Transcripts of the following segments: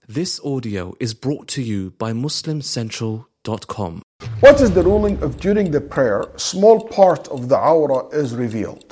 This audio is brought to you by MuslimCentral.com. What is the ruling of during the prayer, small part of the awrah is revealed?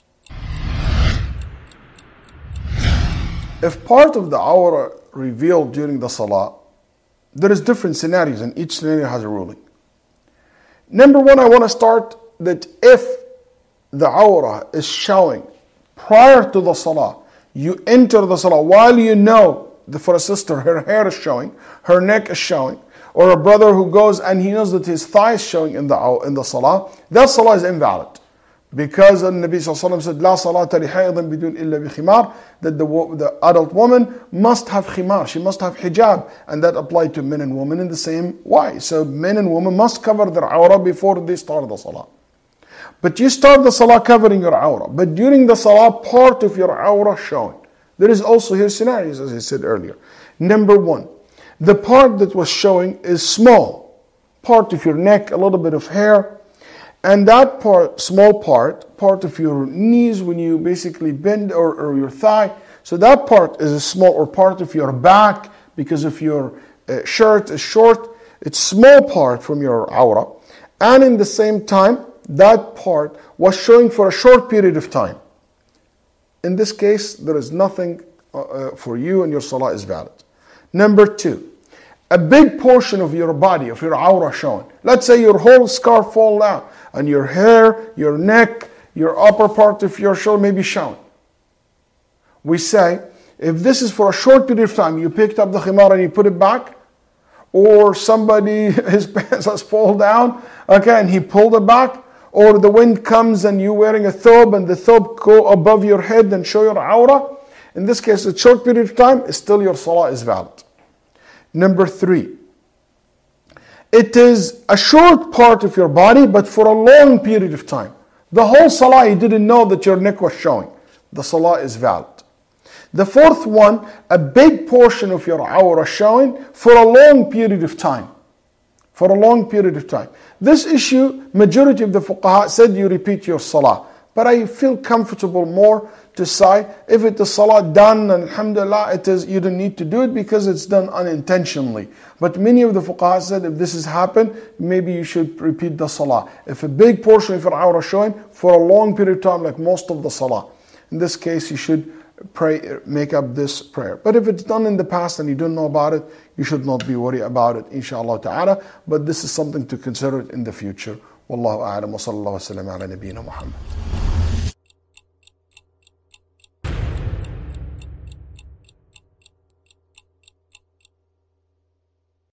If part of the awrah revealed during the salah, there is different scenarios and each scenario has a ruling. Number one, I want to start that if the awrah is showing prior to the salah, you enter the salah while you know, for a sister, her hair is showing, her neck is showing, or a brother who goes and he knows that his thigh is showing in the salah, that salah is invalid. Because the Nabi Sallallahu Alaihi Wasallam said, La salata li haydin bidun illa bi khimar, that the adult woman must have khimar, she must have hijab, and that applied to men and women in the same way. So men and women must cover their awrah before they start the salah. But you start the salah covering your awrah, but during the salah, part of your awrah showing. There is also here scenarios, as I said earlier. Number one, the part that was showing is small. Part of your neck, a little bit of hair. And that part, small part of your knees when you basically bend or your thigh. So that part is a small, or part of your back because of your shirt is short. It's small part from your awrah. And in the same time, that part was showing for a short period of time. In this case, there is nothing for you and your salah is valid. Number two, a big portion of your body, of your awrah showing. Let's say your whole scarf fall down and your hair, your neck, your upper part of your shoulder may be showing. We say, if this is for a short period of time, you picked up the khimar and you put it back, or somebody, his pants has fallen down, okay, and he pulled it back, or the wind comes and you're wearing a thobe and the thobe go above your head and show your awrah. In this case, a short period of time, still your salah is valid. Number three, it is a short part of your body, but for a long period of time. The whole salah, you didn't know that your neck was showing. The salah is valid. The fourth one, a big portion of your awrah showing for a long period of time. For a long period of time. This issue, majority of the fuqaha said you repeat your salah. But I feel comfortable more to say, if it is salah done, and alhamdulillah, you don't need to do it because it's done unintentionally. But many of the fuqaha said, if this has happened, maybe you should repeat the salah. If a big portion of your awrah showing for a long period of time, like most of the salah. In this case, you should pray, make up this prayer. But if it's done in the past and you don't know about it, you should not be worried about it, inshallah ta'ala. But this is something to consider in the future. Wallahu a'lam wa sallallahu wa sallam ala nabiyyina Muhammad.